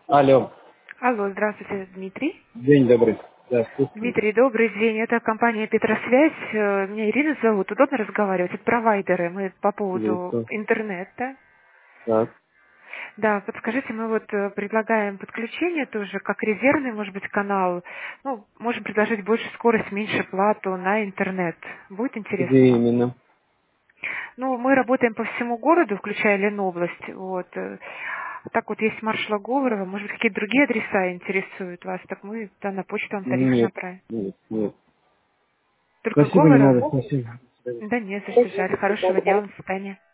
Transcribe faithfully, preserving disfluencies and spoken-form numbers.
Алло. Алло, здравствуйте, Дмитрий. День добрый. Да, слушаю. Дмитрий, добрый день. Это компания Петросвязь. Э, Меня Ирина зовут. Удобно разговаривать? Это провайдеры. Мы по поводу Приветствую. интернета. Так. Да, подскажите, мы вот э, предлагаем подключение тоже, как резервный, может быть, канал. Ну, можем предложить больше скорость, меньше плату на интернет. Будет интересно Где вам? именно? Ну, мы работаем по всему городу, включая Ленобласть. Вот. э. Так вот, есть маршала Говорова. Может быть, какие-то другие адреса интересуют вас? Так мы да, на почту вам тарифы Нет. направим. Нет, нет. Только Спасибо, не Говоров? надо. Спасибо. Да нет, за что жаль. Хорошего дня вам, до свидания.